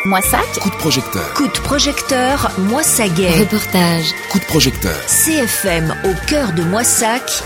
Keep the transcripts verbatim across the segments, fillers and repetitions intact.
Moissac. Coup de projecteur. Coup de projecteur, Moissaguet. Reportage. Coup de projecteur. C F M au cœur de Moissac.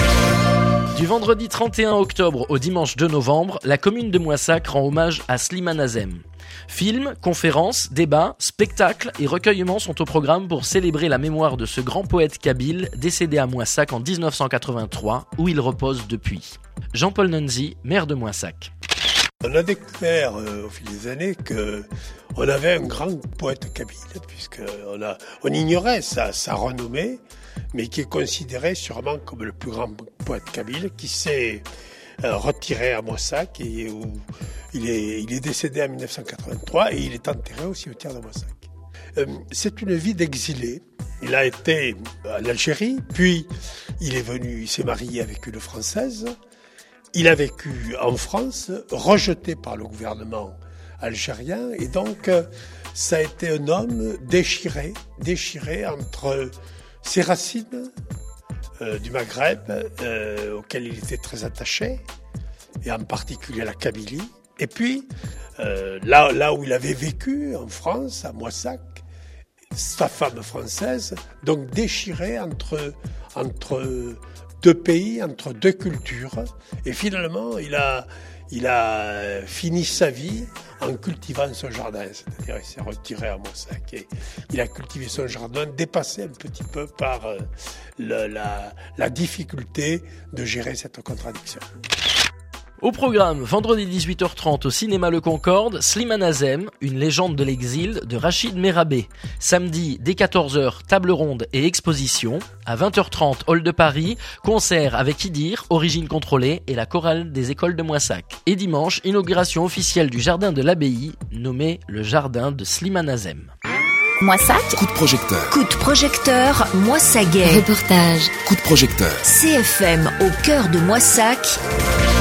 Du vendredi trente et un octobre au dimanche deux novembre, la commune de Moissac rend hommage à Slimane Azem. Films, conférences, débats, spectacles et recueillements sont au programme pour célébrer la mémoire de ce grand poète kabyle décédé à Moissac en dix-neuf cent quatre-vingt-trois, où il repose depuis. Jean-Paul Nunzi, maire de Moissac. On a découvert euh, au fil des années qu'on avait un grand poète kabyle, puisqu'on a, on ignorait sa, sa renommée, mais qui est considéré sûrement comme le plus grand poète kabyle, qui s'est euh, retiré à Moissac et où il est, il est décédé en dix-neuf cent quatre-vingt-trois et il est enterré au cimetière de Moissac. Euh, c'est une vie d'exilé. Il a été en Algérie, puis il est venu, il s'est marié avec une Française. Il a vécu en France, rejeté par le gouvernement algérien, et donc ça a été un homme déchiré, déchiré entre ses racines euh, du Maghreb, euh, auxquelles il était très attaché, et en particulier la Kabylie, et puis euh, là, là où il avait vécu, en France, à Moissac, sa femme française, donc déchiré entre entre deux pays, entre deux cultures. Et finalement, il a, il a fini sa vie en cultivant son jardin. C'est-à-dire, il s'est retiré à Moissac et il a cultivé son jardin, dépassé un petit peu par le, la, la difficulté de gérer cette contradiction. Au programme, vendredi dix-huit heures trente au cinéma Le Concorde, Slimane Azem, une légende de l'exil de Rachid Merabé. Samedi, dès quatorze heures, table ronde et exposition. À vingt heures trente, hall de Paris, concert avec Idir, Origine Contrôlée et la chorale des écoles de Moissac. Et dimanche, inauguration officielle du jardin de l'abbaye, nommé le jardin de Slimane Azem. Moissac. Coup de projecteur. Coup de projecteur, Moissaguet. Reportage. Coup de projecteur. C F M au cœur de Moissac.